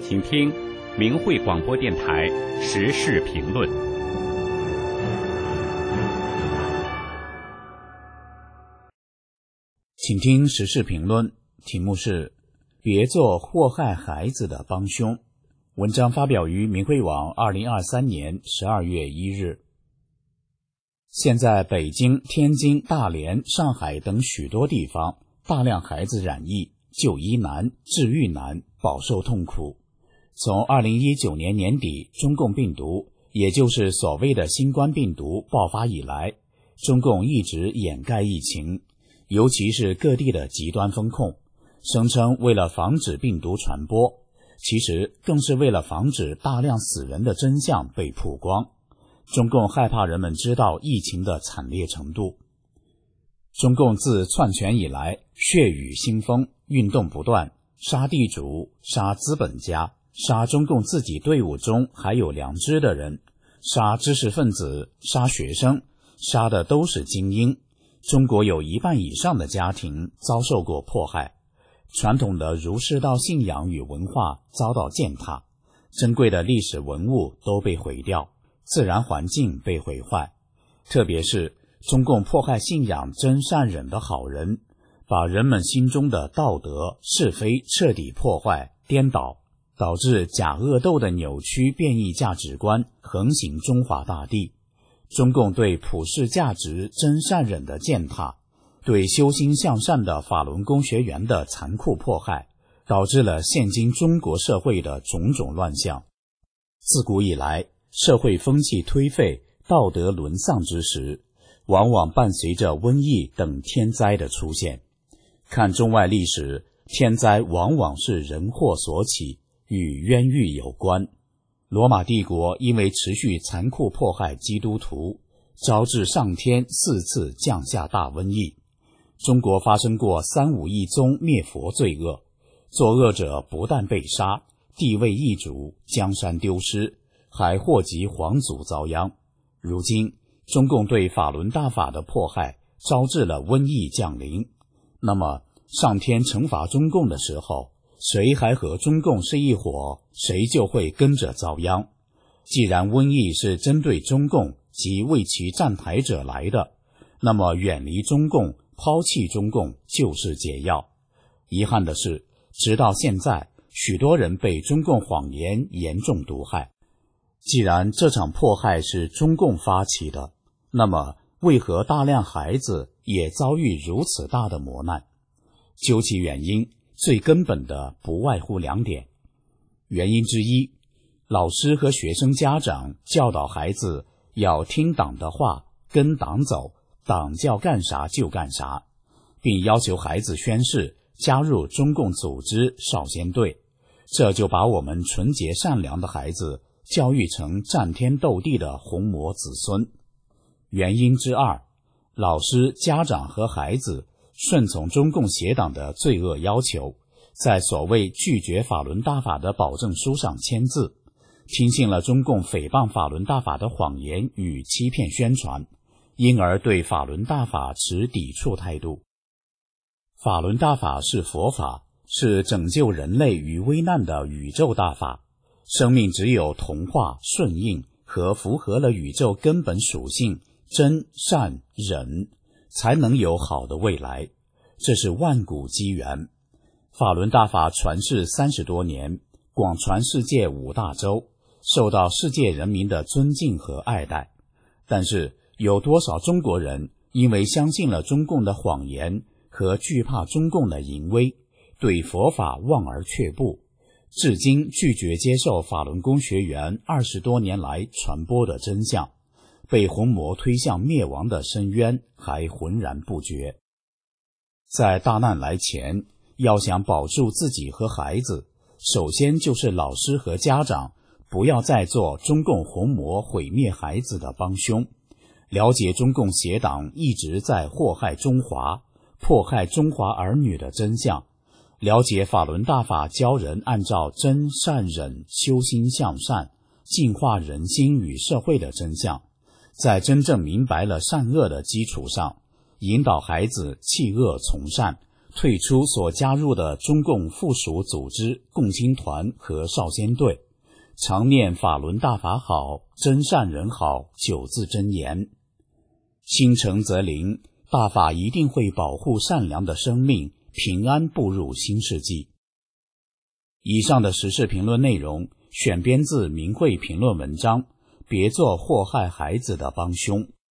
请听明慧广播电台时事评论。 请听时事评论，题目是别做祸害孩子的帮凶。文章发表于明慧网2023年12月1日。现在北京、天津、大连、上海等许多地方，大量孩子染疫，就医难、治愈难，饱受痛苦。从2019年年底，中共病毒，也就是所谓的新冠病毒爆发以来，中共一直掩盖疫情，尤其是各地的极端封控，声称为了防止病毒传播，其实更是为了防止大量死人的真相被曝光。中共害怕人们知道疫情的惨烈程度。中共自篡权以来，血雨腥风，运动不断，杀地主，杀资本家，杀中共自己队伍中还有良知的人，杀知识分子，杀学生，杀的都是精英。中国有1半以上的家庭遭受过迫害，传统的儒释道信仰与文化遭到践踏，珍贵的历史文物都被毁掉，自然环境被毁坏。特别是中共迫害信仰真善忍的好人，把人们心中的道德是非彻底破坏颠倒，导致假恶斗的扭曲变异价值观横行中华大地。中共对普世价值真善忍的践踏，对修心向善的法轮功学员的残酷迫害，导致了现今中国社会的种种乱象。自古以来，社会风气颓废、道德沦丧之时，往往伴随着瘟疫等天灾的出现。看中外历史，天灾往往是人祸所起，与冤狱有关。罗马帝国因为持续残酷迫害基督徒，招致上天4次降下大瘟疫。中国发生过3、5亿宗灭佛罪恶，作恶者不但被杀，地位易主，江山丢失，还祸及皇族遭殃。如今中共对法轮大法的迫害招致了瘟疫降临，那么上天惩罚中共的时候，谁还和中共是一伙，谁就会跟着遭殃。既然瘟疫是针对中共及为其站台者来的，那么远离中共，抛弃中共就是解药。遗憾的是，直到现在，许多人被中共谎言严重毒害。既然这场迫害是中共发起的，那么为何大量孩子也遭遇如此大的磨难？究其原因，最根本的不外乎2点。原因之一，老师和学生家长教导孩子要听党的话，跟党走，党叫干啥就干啥，并要求孩子宣誓加入中共组织少先队，这就把我们纯洁善良的孩子教育成战天斗地的红魔子孙。原因之二，老师、家长和孩子顺从中共邪党的罪恶要求，在所谓拒绝法轮大法的保证书上签字，听信了中共诽谤法轮大法的谎言与欺骗宣传，因而对法轮大法持抵触态度。法轮大法是佛法，是拯救人类于危难的宇宙大法。生命只有同化、顺应和符合了宇宙根本属性真、善、忍，才能有好的未来。这是万古机缘。法轮大法传世30多年，广传世界5大洲，受到世界人民的尊敬和爱戴。但是有多少中国人因为相信了中共的谎言和惧怕中共的淫威，对佛法望而却步，至今拒绝接受法轮功学员20多年来传播的真相，被红魔推向灭亡的深渊还浑然不觉。在大难来前，要想保住自己和孩子，首先就是老师和家长不要再做中共红魔毁灭孩子的帮凶，了解中共邪党一直在祸害中华、迫害中华儿女的真相，了解法轮大法教人按照真善忍修心向善，净化人心与社会的真相，在真正明白了善恶的基础上，引导孩子弃恶从善， 退出所加入的中共附属组织共青团和少先队，常念法轮大法好，真善人好9字真言。心诚则灵，大法一定会保护善良的生命，平安步入新世纪。以上的时事评论内容选编自明慧评论文章《别做祸害孩子的帮凶》。